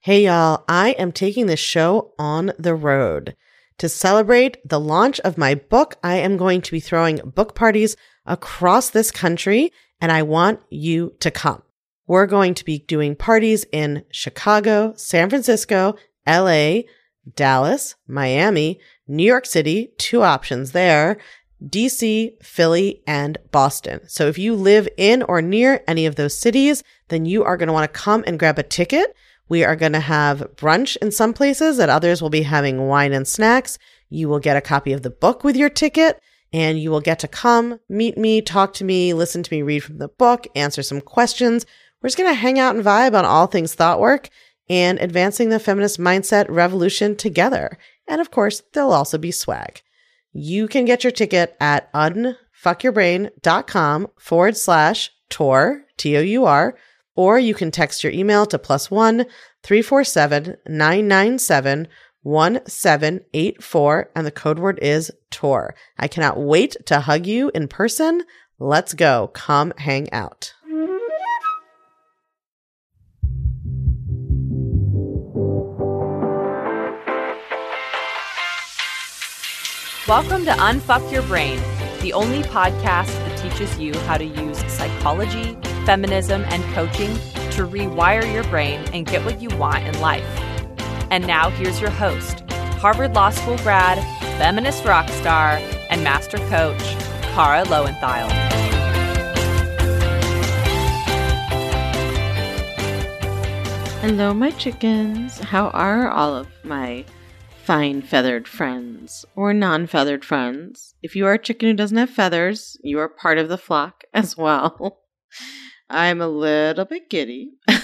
Hey y'all, I am taking this show on the road. To celebrate the launch of my book, I am going to be throwing book parties across this country, and I want you to come. We're going to be doing parties in Chicago, San Francisco, LA, Dallas, Miami, New York City, 2 options there, DC, Philly, and Boston. So if you live in or near any of those cities, then you are going to want to come and grab a ticket. We are going to have brunch in some places, at others we'll be having wine and snacks. You will get a copy of the book with your ticket, and you will get to come, meet me, talk to me, listen to me read from the book, answer some questions. We're just going to hang out and vibe on all things thought work and advancing the feminist mindset revolution together. And of course, there'll also be swag. You can get your ticket at unfuckyourbrain.com/tour, T-O-U-R, or you can text your email to +1 347 997 1784, and the code word is TOUR. I cannot wait to hug you in person. Let's go. Come hang out. Welcome to Unfuck Your Brain, the only podcast that teaches you how to use psychology, feminism, and coaching to rewire your brain and get what you want in life. And now here's your host, Harvard Law School grad, feminist rock star, and master coach, Kara Loewentheil. Hello, my chickens. How are all of my fine feathered friends or non-feathered friends? If you are a chicken who doesn't have feathers, you are part of the flock as well. I'm a little bit giddy, a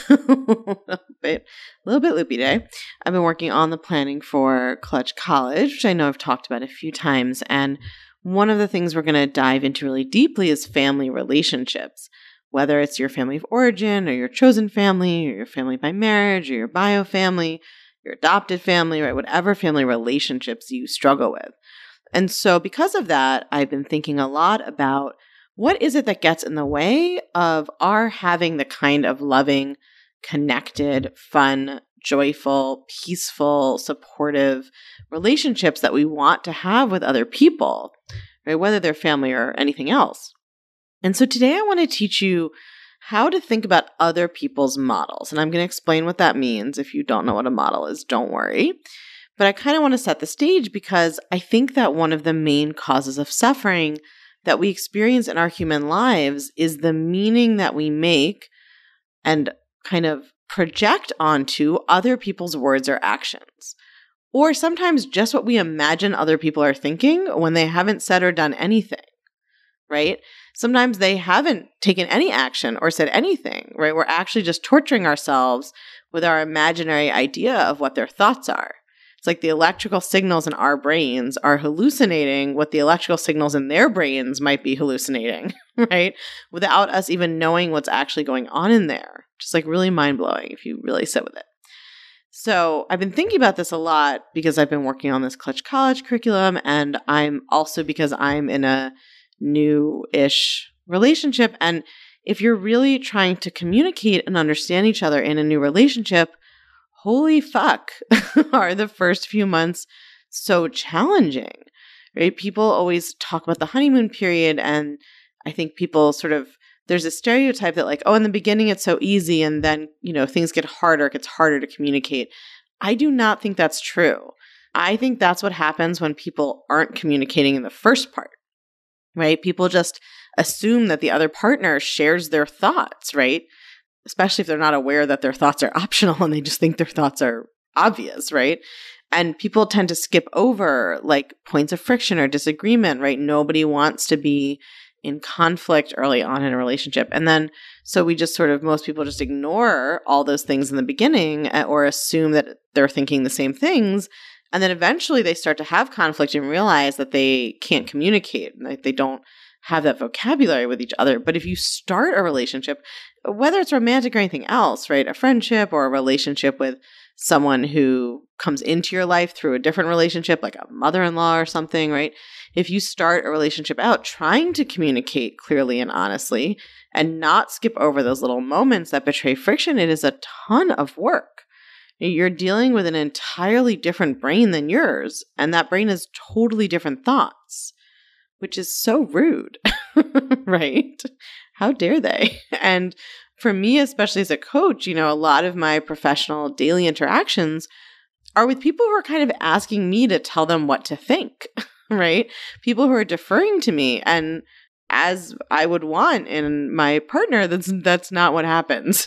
little bit loopy today. I've been working on the planning for Clutch College, which I know I've talked about a few times. And one of the things we're going to dive into really deeply is family relationships, whether it's your family of origin or your chosen family or your family by marriage or your bio family, your adopted family, right? Whatever family relationships you struggle with. And so because of that, I've been thinking a lot about what is it that gets in the way of our having the kind of loving, connected, fun, joyful, peaceful, supportive relationships that we want to have with other people, right? Whether they're family or anything else. And so today I want to teach you how to think about other people's models. And I'm going to explain what that means. If you don't know what a model is, don't worry. But I kind of want to set the stage because I think that one of the main causes of suffering that we experience in our human lives is the meaning that we make and kind of project onto other people's words or actions. Or sometimes just what we imagine other people are thinking when they haven't said or done anything, right? Sometimes they haven't taken any action or said anything, right? We're actually just torturing ourselves with our imaginary idea of what their thoughts are. It's like the electrical signals in our brains are hallucinating what the electrical signals in their brains might be hallucinating, right? Without us even knowing what's actually going on in there. Just like really mind-blowing if you really sit with it. So I've been thinking about this a lot because I've been working on this Clutch College curriculum, and I'm also because I'm in a new-ish relationship. And if you're really trying to communicate and understand each other in a new relationship, holy fuck, are the first few months so challenging, right? People always talk about the honeymoon period, and I think people there's a stereotype that like, oh, in the beginning it's so easy, and then, things get harder, it gets harder to communicate. I do not think that's true. I think that's what happens when people aren't communicating in the first part, right? People just assume that the other partner shares their thoughts, right? Especially if they're not aware that their thoughts are optional and they just think their thoughts are obvious, right? And people tend to skip over like points of friction or disagreement, right? Nobody wants to be in conflict early on in a relationship. And then, so we just most people just ignore all those things in the beginning or assume that they're thinking the same things. And then eventually they start to have conflict and realize that they can't communicate, like they don't have that vocabulary with each other. But if you start a relationship, whether it's romantic or anything else, right? A friendship or a relationship with someone who comes into your life through a different relationship, like a mother-in-law or something, right? If you start a relationship out trying to communicate clearly and honestly and not skip over those little moments that betray friction, it is a ton of work. You're dealing with an entirely different brain than yours, and that brain has totally different thoughts, which is so rude, right? How dare they? And for me, especially as a coach, a lot of my professional daily interactions are with people who are kind of asking me to tell them what to think, right? People who are deferring to me, and as I would want in my partner, that's not what happens.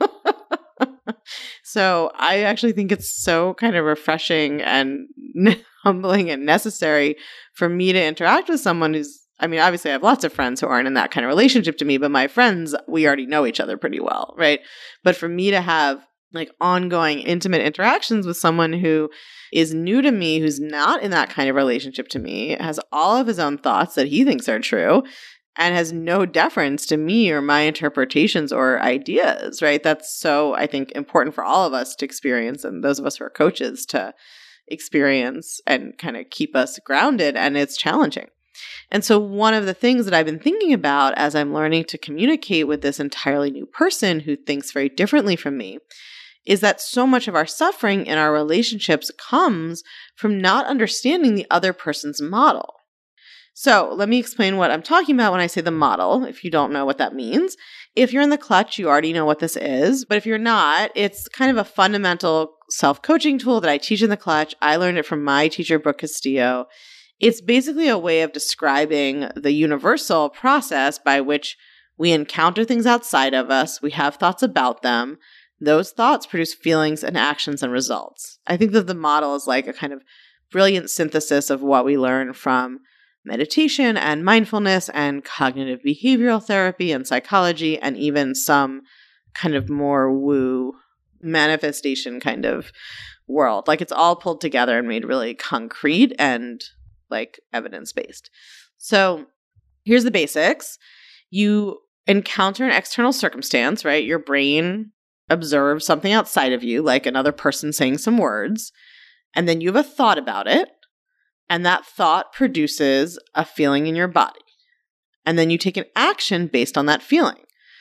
So I actually think it's so kind of refreshing and humbling and necessary for me to interact with someone obviously I have lots of friends who aren't in that kind of relationship to me, but my friends, we already know each other pretty well, right? But for me to have like ongoing intimate interactions with someone who is new to me, who's not in that kind of relationship to me, has all of his own thoughts that he thinks are true, and has no deference to me or my interpretations or ideas, right? That's so, I think, important for all of us to experience, and those of us who are coaches to experience and kind of keep us grounded, and it's challenging. And so one of the things that I've been thinking about as I'm learning to communicate with this entirely new person who thinks very differently from me is that so much of our suffering in our relationships comes from not understanding the other person's model. So let me explain what I'm talking about when I say the model, if you don't know what that means. If you're in the Clutch, you already know what this is. But if you're not, it's kind of a fundamental self-coaching tool that I teach in the Clutch. I learned it from my teacher, Brooke Castillo. It's basically a way of describing the universal process by which we encounter things outside of us. We have thoughts about them. Those thoughts produce feelings and actions and results. I think that the model is like a kind of brilliant synthesis of what we learn from meditation and mindfulness and cognitive behavioral therapy and psychology, and even some kind of more woo manifestation kind of world. Like it's all pulled together and made really concrete and like evidence-based. So here's the basics. You encounter an external circumstance, right? Your brain observes something outside of you, like another person saying some words, and then you have a thought about it. And that thought produces a feeling in your body. And then you take an action based on that feeling.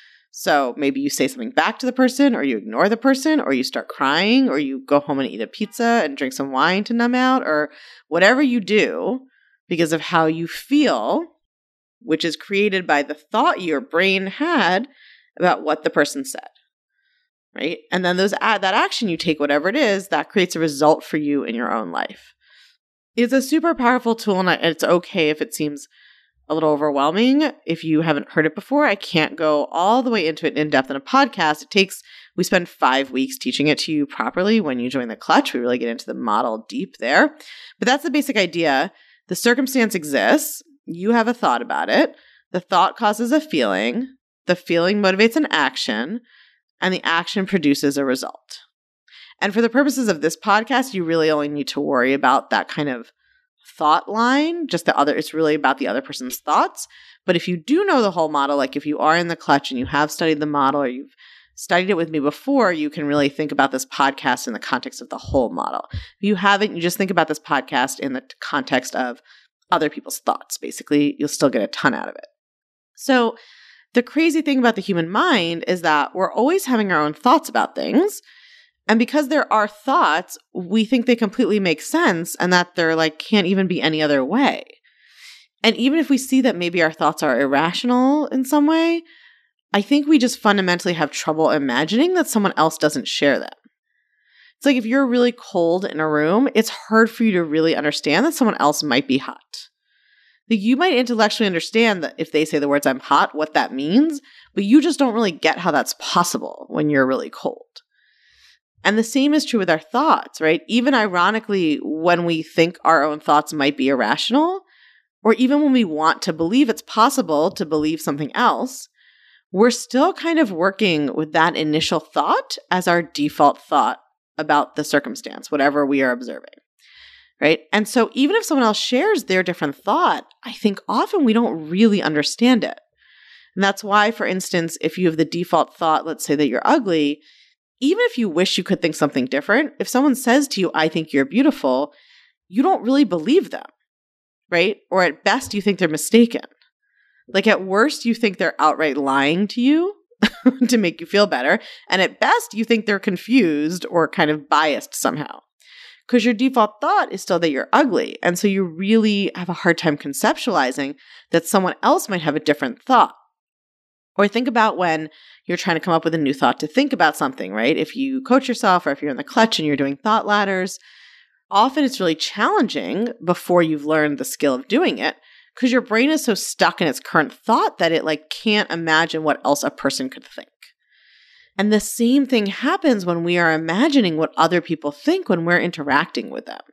So maybe you say something back to the person, or you ignore the person, or you start crying, or you go home and eat a pizza and drink some wine to numb out, or whatever you do because of how you feel, which is created by the thought your brain had about what the person said. Right? And then that action you take, whatever it is, that creates a result for you in your own life. It's a super powerful tool, and it's okay if it seems a little overwhelming. If you haven't heard it before, I can't go all the way into it in depth in a podcast. We spend 5 weeks teaching it to you properly when you join the Clutch. We really get into the model deep there. But that's the basic idea. The circumstance exists. You have a thought about it. The thought causes a feeling. The feeling motivates an action, and the action produces a result. And for the purposes of this podcast, you really only need to worry about that kind of thought line, it's really about the other person's thoughts. But if you do know the whole model, like if you are in the Clutch and you have studied the model or you've studied it with me before, you can really think about this podcast in the context of the whole model. If you haven't, you just think about this podcast in the context of other people's thoughts. Basically, you'll still get a ton out of it. So the crazy thing about the human mind is that we're always having our own thoughts about things. And because there are thoughts, we think they completely make sense and that they're like can't even be any other way. And even if we see that maybe our thoughts are irrational in some way, I think we just fundamentally have trouble imagining that someone else doesn't share them. It's like if you're really cold in a room, it's hard for you to really understand that someone else might be hot. Like you might intellectually understand that if they say the words "I'm hot," what that means, but you just don't really get how that's possible when you're really cold. And the same is true with our thoughts, right? Even ironically, when we think our own thoughts might be irrational, or even when we want to believe it's possible to believe something else, we're still kind of working with that initial thought as our default thought about the circumstance, whatever we are observing, right? And so even if someone else shares their different thought, I think often we don't really understand it. And that's why, for instance, if you have the default thought, let's say that you're ugly, even if you wish you could think something different, if someone says to you, "I think you're beautiful," you don't really believe them, right? Or at best, you think they're mistaken. Like at worst, you think they're outright lying to you. to make you feel better. And at best, you think they're confused or kind of biased somehow. Because your default thought is still that you're ugly. And so you really have a hard time conceptualizing that someone else might have a different thought. Or think about when you're trying to come up with a new thought to think about something, right? If you coach yourself or if you're in the clutch and you're doing thought ladders, often it's really challenging before you've learned the skill of doing it because your brain is so stuck in its current thought that it can't imagine what else a person could think. And the same thing happens when we are imagining what other people think when we're interacting with them.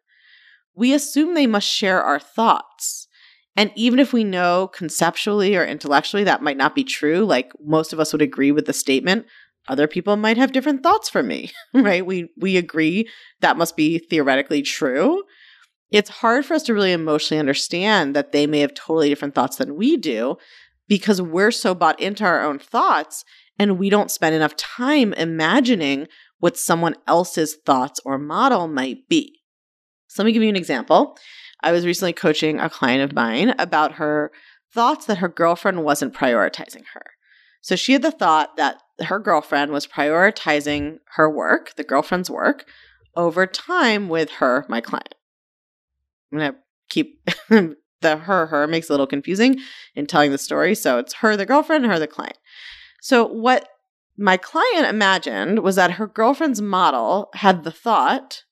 We assume they must share our thoughts. And even if we know conceptually or intellectually that might not be true, most of us would agree with the statement, other people might have different thoughts from me, right? We agree that must be theoretically true. It's hard for us to really emotionally understand that they may have totally different thoughts than we do because we're so bought into our own thoughts and we don't spend enough time imagining what someone else's thoughts or model might be. So let me give you an example. I was recently coaching a client of mine about her thoughts that her girlfriend wasn't prioritizing her. So she had the thought that her girlfriend was prioritizing her work, the girlfriend's work, over time with her, my client. I'm going to keep the her makes it a little confusing in telling the story. So it's her, the girlfriend, her, the client. So what my client imagined was that her girlfriend's model had the thought,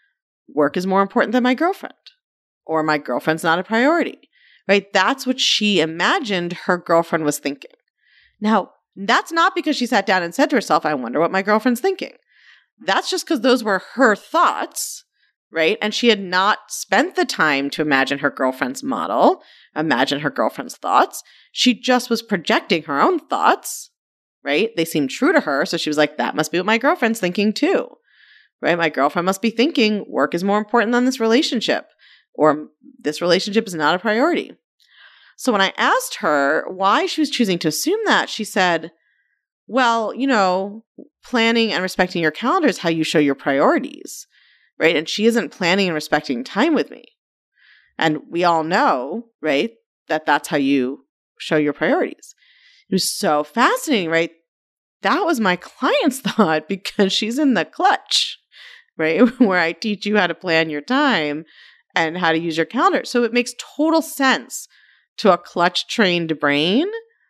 work is more important than my girlfriend. Or my girlfriend's not a priority, right? That's what she imagined her girlfriend was thinking. Now, that's not because she sat down and said to herself, I wonder what my girlfriend's thinking. That's just because those were her thoughts, right? And she had not spent the time to imagine her girlfriend's model, imagine her girlfriend's thoughts. She just was projecting her own thoughts, right? They seemed true to her. So she was like, that must be what my girlfriend's thinking too, right? My girlfriend must be thinking work is more important than this relationship. Or this relationship is not a priority. So when I asked her why she was choosing to assume that, she said, well, planning and respecting your calendar is how you show your priorities, right? And she isn't planning and respecting time with me. And we all know, right, that that's how you show your priorities. It was so fascinating, right? That was my client's thought because she's in the clutch, right? Where I teach you how to plan your time and how to use your calendar. So it makes total sense to a clutch-trained brain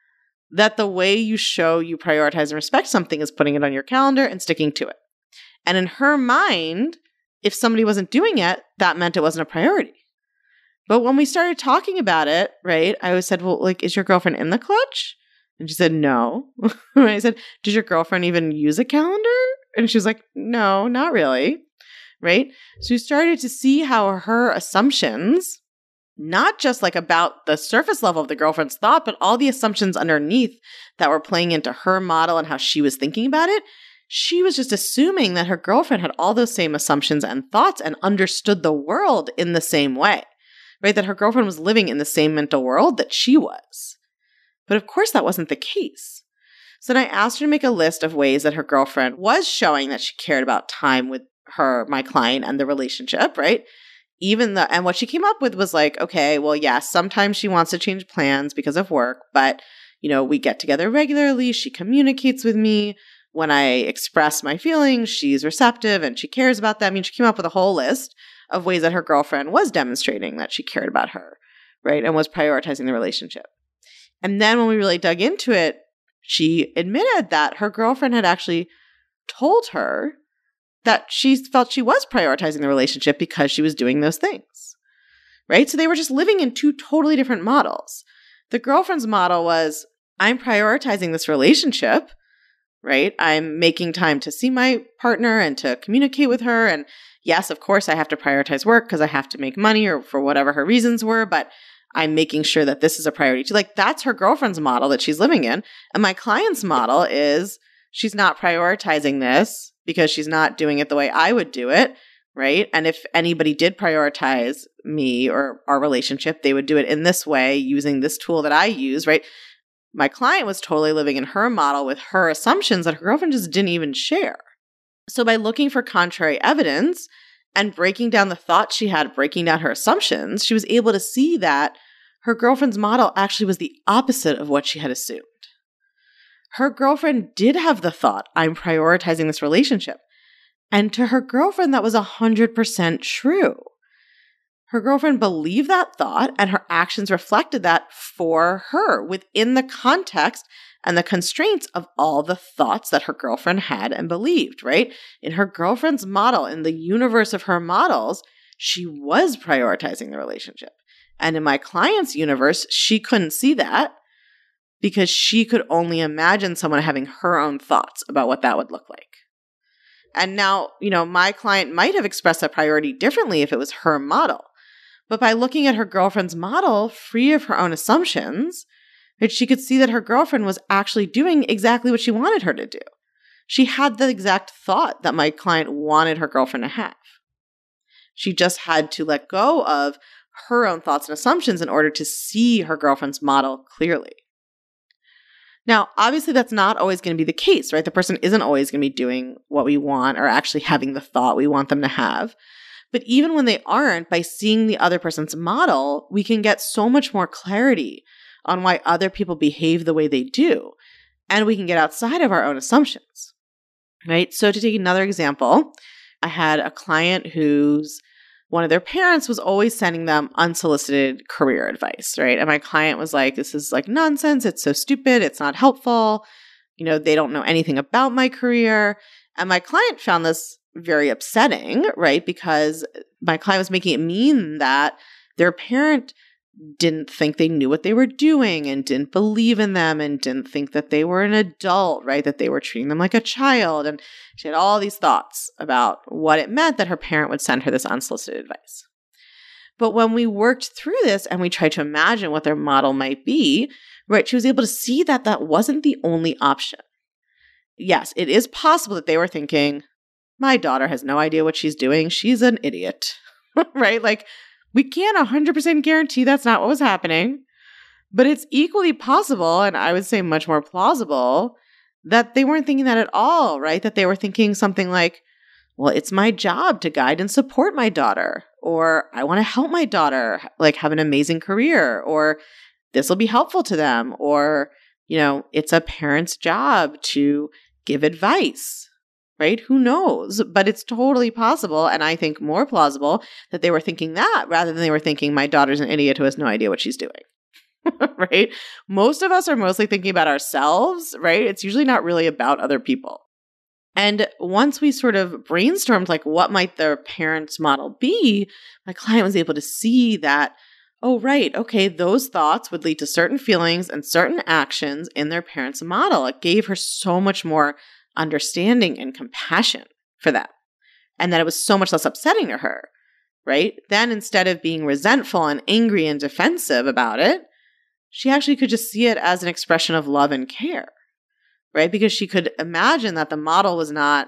that the way you show you prioritize and respect something is putting it on your calendar and sticking to it. And in her mind, if somebody wasn't doing it, that meant it wasn't a priority. But when we started talking about it, right, I always said, well, is your girlfriend in the clutch? And she said, no. I said, does your girlfriend even use a calendar? And she was like, no, not really. Right? So you started to see how her assumptions, not just about the surface level of the girlfriend's thought, but all the assumptions underneath that were playing into her model and how she was thinking about it. She was just assuming that her girlfriend had all those same assumptions and thoughts and understood the world in the same way, right? That her girlfriend was living in the same mental world that she was. But of course, that wasn't the case. So then I asked her to make a list of ways that her girlfriend was showing that she cared about time with her, my client, and the relationship, right? And what she came up with was okay, well, yes, sometimes she wants to change plans because of work, but, we get together regularly. She communicates with me. When I express my feelings, she's receptive and she cares about them. I mean, she came up with a whole list of ways that her girlfriend was demonstrating that she cared about her, right? And was prioritizing the relationship. And then when we really dug into it, she admitted that her girlfriend had actually told her that she felt she was prioritizing the relationship because she was doing those things, right? So they were just living in two totally different models. The girlfriend's model was, I'm prioritizing this relationship, right? I'm making time to see my partner and to communicate with her. And yes, of course, I have to prioritize work because I have to make money or for whatever her reasons were, but I'm making sure that this is a priority too. That's her girlfriend's model that she's living in. And my client's model is she's not prioritizing this because she's not doing it the way I would do it, right? And if anybody did prioritize me or our relationship, they would do it in this way using this tool that I use, right? My client was totally living in her model with her assumptions that her girlfriend just didn't even share. So by looking for contrary evidence and breaking down the thoughts she had, breaking down her assumptions, she was able to see that her girlfriend's model actually was the opposite of what she had assumed. her girlfriend did have the thought, I'm prioritizing this relationship. And to her girlfriend, that was 100% true. Her girlfriend believed that thought, and her actions reflected that for her within the context and the constraints of all the thoughts that her girlfriend had and believed, right? In her girlfriend's model, in the universe of her models, she was prioritizing the relationship. And in my client's universe, she couldn't see that because she could only imagine someone having her own thoughts about what that would look like. And now, my client might have expressed that priority differently if it was her model. But by looking at her girlfriend's model, free of her own assumptions, she could see that her girlfriend was actually doing exactly what she wanted her to do. She had the exact thought that my client wanted her girlfriend to have. She just had to let go of her own thoughts and assumptions in order to see her girlfriend's model clearly. Now, obviously, that's not always going to be the case, right? The person isn't always going to be doing what we want or actually having the thought we want them to have. But even when they aren't, by seeing the other person's model, we can get so much more clarity on why other people behave the way they do. And we can get outside of our own assumptions, right? So to take another example, I had a client whose one of their parents was always sending them unsolicited career advice, right? And my client was like, this is like nonsense. It's so stupid. It's not helpful. They don't know anything about my career. And my client found this very upsetting, right? Because my client was making it mean that their parent didn't think they knew what they were doing and didn't believe in them and didn't think that they were an adult, right? That they were treating them like a child. And she had all these thoughts about what it meant that her parent would send her this unsolicited advice. But when we worked through this and we tried to imagine what their model might be, right, she was able to see that that wasn't the only option. Yes, it is possible that they were thinking, my daughter has no idea what she's doing. She's an idiot, right? Like, we can't 100% guarantee that's not what was happening, but it's equally possible, and I would say much more plausible, that they weren't thinking that at all, right? That they were thinking something like, well, it's my job to guide and support my daughter, or I want to help my daughter like have an amazing career, or this will be helpful to them, or, it's a parent's job to give advice. Right? Who knows? But it's totally possible, and I think more plausible, that they were thinking that rather than they were thinking, my daughter's an idiot who has no idea what she's doing. Right? Most of us are mostly thinking about ourselves, right? It's usually not really about other people. And once we sort of brainstormed, like, what might their parents' model be, my client was able to see that, oh, right, okay, those thoughts would lead to certain feelings and certain actions in their parents' model. It gave her so much more understanding and compassion for them, and that it was so much less upsetting to her, right? Then instead of being resentful and angry and defensive about it, she actually could just see it as an expression of love and care, right? Because she could imagine that the model was not,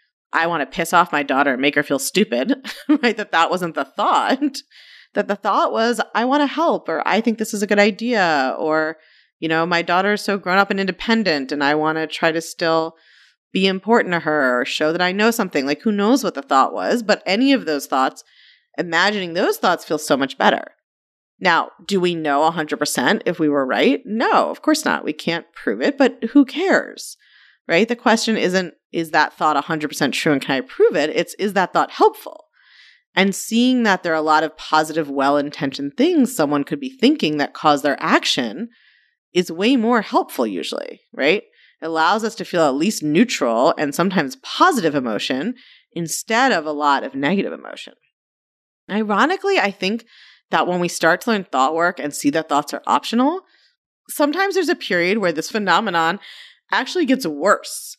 I want to piss off my daughter and make her feel stupid, right? That wasn't the thought. That the thought was, I want to help, or I think this is a good idea, or, my daughter is so grown up and independent and I want to try to still be important to her or show that I know something. Like, who knows what the thought was, but any of those thoughts, imagining those thoughts feels so much better. Now, do we know 100% if we were right? No, of course not. We can't prove it, but who cares, right? The question isn't, is that thought 100% true and can I prove it? It's, is that thought helpful? And seeing that there are a lot of positive, well-intentioned things someone could be thinking that cause their action is way more helpful usually, right? It allows us to feel at least neutral and sometimes positive emotion instead of a lot of negative emotion. Ironically, I think that when we start to learn thought work and see that thoughts are optional, sometimes there's a period where this phenomenon actually gets worse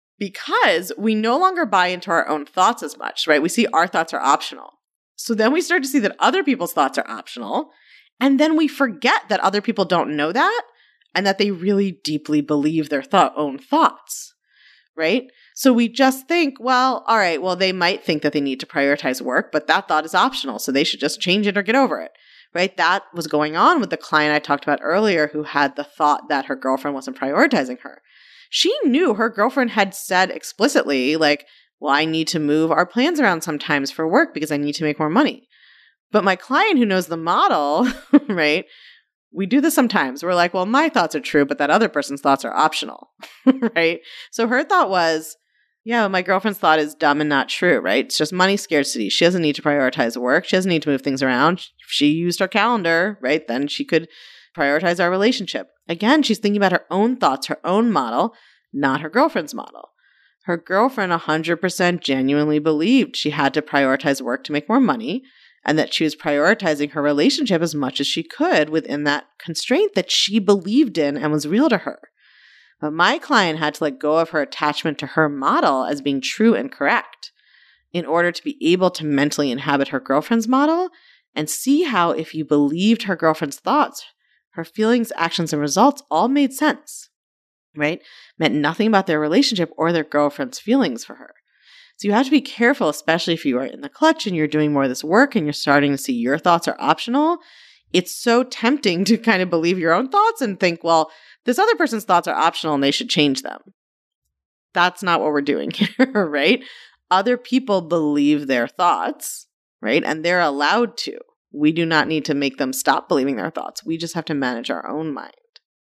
because we no longer buy into our own thoughts as much, right? We see our thoughts are optional. So then we start to see that other people's thoughts are optional, and then we forget that other people don't know that, and that they really deeply believe their own thoughts, right? So we just think, well, all right, well, they might think that they need to prioritize work, but that thought is optional, so they should just change it or get over it, right? That was going on with the client I talked about earlier who had the thought that her girlfriend wasn't prioritizing her. She knew her girlfriend had said explicitly, like, well, I need to move our plans around sometimes for work because I need to make more money. But my client who knows the model, right, We do this sometimes. We're like, well, my thoughts are true, but that other person's thoughts are optional, right? So her thought was, yeah, my girlfriend's thought is dumb and not true, right? It's just money scarcity. She doesn't need to prioritize work. She doesn't need to move things around. If she used her calendar, right, then she could prioritize our relationship. Again, she's thinking about her own thoughts, her own model, not her girlfriend's model. Her girlfriend 100% genuinely believed she had to prioritize work to make more money, and that she was prioritizing her relationship as much as she could within that constraint that she believed in and was real to her. But my client had to let go of her attachment to her model as being true and correct in order to be able to mentally inhabit her girlfriend's model and see how if you believed her girlfriend's thoughts, her feelings, actions, and results all made sense, right? Meant nothing about their relationship or their girlfriend's feelings for her. So you have to be careful, especially if you are in the clutch and you're doing more of this work and you're starting to see your thoughts are optional. It's so tempting to kind of believe your own thoughts and think, well, this other person's thoughts are optional and they should change them. That's not what we're doing here, right? Other people believe their thoughts, right? And they're allowed to. We do not need to make them stop believing their thoughts. We just have to manage our own mind.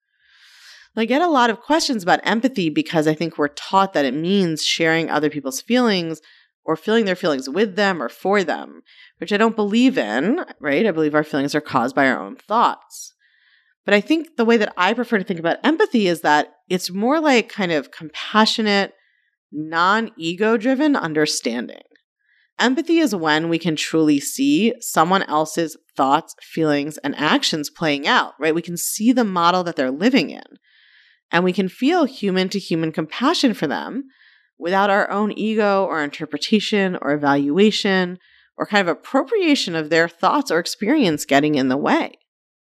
I get a lot of questions about empathy because I think we're taught that it means sharing other people's feelings or feeling their feelings with them or for them, which I don't believe in, right? I believe our feelings are caused by our own thoughts. But I think the way that I prefer to think about empathy is that it's more like kind of compassionate, non-ego-driven understanding. Empathy is when we can truly see someone else's thoughts, feelings, and actions playing out, right? We can see the model that they're living in. And we can feel human-to-human compassion for them without our own ego or interpretation or evaluation or kind of appropriation of their thoughts or experience getting in the way.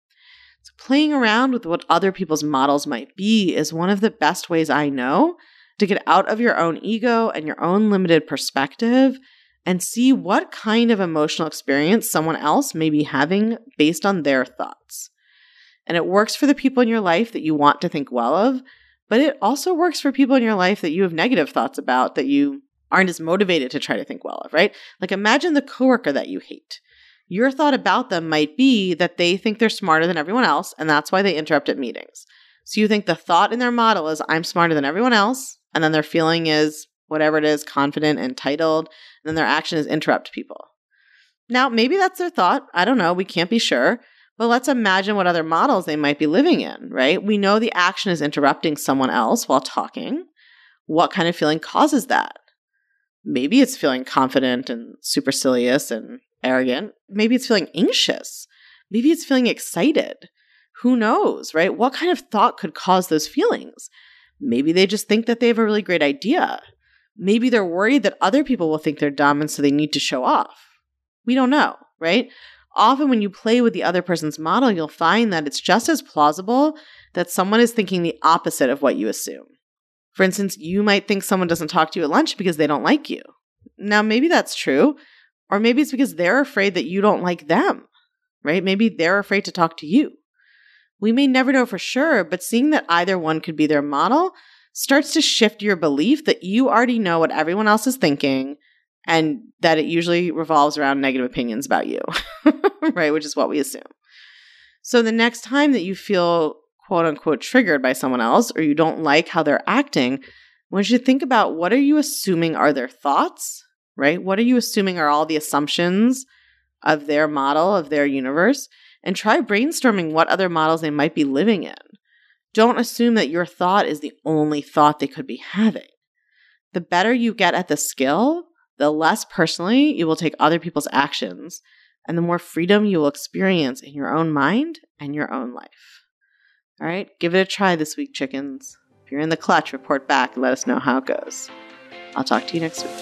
So playing around with what other people's models might be is one of the best ways I know to get out of your own ego and your own limited perspective and see what kind of emotional experience someone else may be having based on their thoughts. And it works for the people in your life that you want to think well of, but it also works for people in your life that you have negative thoughts about that you aren't as motivated to try to think well of, right? Like imagine the coworker that you hate. Your thought about them might be that they think they're smarter than everyone else, and that's why they interrupt at meetings. So you think the thought in their model is, I'm smarter than everyone else, and then their feeling is, whatever it is, confident, entitled, and then their action is interrupt people. Now, maybe that's their thought. I don't know. We can't be sure. But let's imagine what other models they might be living in, right? We know the action is interrupting someone else while talking. What kind of feeling causes that? Maybe it's feeling confident and supercilious and arrogant. Maybe it's feeling anxious. Maybe it's feeling excited. Who knows, right? What kind of thought could cause those feelings? Maybe they just think that they have a really great idea. Maybe they're worried that other people will think they're dumb and so they need to show off. We don't know, right? Often when you play with the other person's model, you'll find that it's just as plausible that someone is thinking the opposite of what you assume. For instance, you might think someone doesn't talk to you at lunch because they don't like you. Now, maybe that's true, or maybe it's because they're afraid that you don't like them, right? Maybe they're afraid to talk to you. We may never know for sure, but seeing that either one could be their model starts to shift your belief that you already know what everyone else is thinking and that it usually revolves around negative opinions about you, right? Which is what we assume. So the next time that you feel quote unquote triggered by someone else or you don't like how they're acting, I want you to think about what are you assuming are their thoughts, right? What are you assuming are all the assumptions of their model, of their universe? And try brainstorming what other models they might be living in. Don't assume that your thought is the only thought they could be having. The better you get at the skill, the less personally you will take other people's actions, and the more freedom you will experience in your own mind and your own life. All right, give it a try this week, chickens. If you're in the clutch, report back and let us know how it goes. I'll talk to you next week.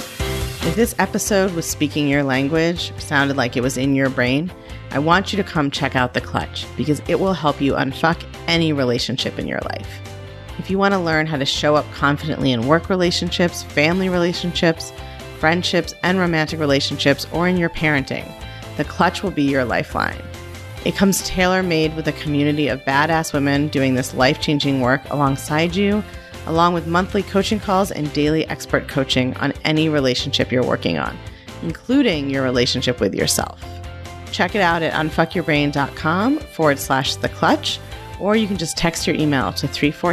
If this episode was speaking your language, sounded like it was in your brain, I want you to come check out The Clutch because it will help you unfuck any relationship in your life. If you want to learn how to show up confidently in work relationships, family relationships, friendships, and romantic relationships, or in your parenting, The Clutch will be your lifeline. It comes tailor-made with a community of badass women doing this life-changing work alongside you, along with monthly coaching calls and daily expert coaching on any relationship you're working on, including your relationship with yourself. check it out at unfuckyourbrain.com/the clutch, or you can just text your email to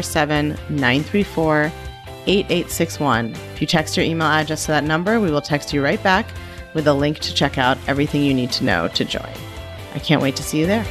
347-934-8861. If you text your email address to that number, we will text you right back with a link to check out everything you need to know to join. I can't wait to see you there.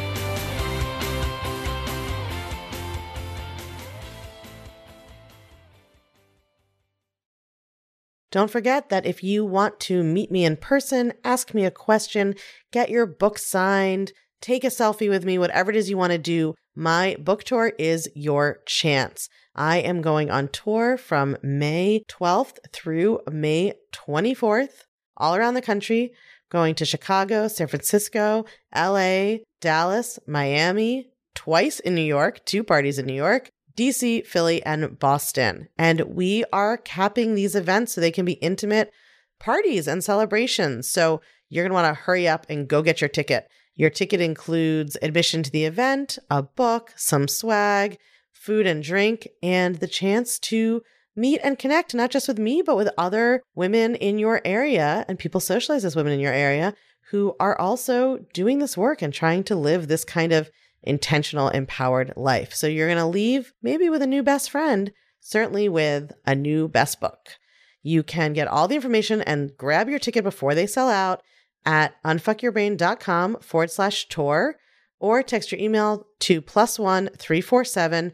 Don't forget that if you want to meet me in person, ask me a question, get your book signed, take a selfie with me, whatever it is you want to do, my book tour is your chance. I am going on tour from May 12th through May 24th, all around the country, going to Chicago, San Francisco, LA, Dallas, Miami, twice in New York, 2 parties in New York, DC, Philly, and Boston. And we are capping these events so they can be intimate parties and celebrations. So you're going to want to hurry up and go get your ticket. Your ticket includes admission to the event, a book, some swag, food and drink, and the chance to meet and connect, not just with me, but with other women in your area and people socialized as women in your area who are also doing this work and trying to live this kind of intentional, empowered life. So you're going to leave maybe with a new best friend, certainly with a new best book. You can get all the information and grab your ticket before they sell out at unfuckyourbrain.com/tour, or text your email to +1 347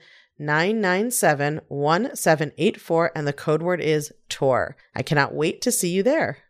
997 1784, and the code word is tour. I cannot wait to see you there.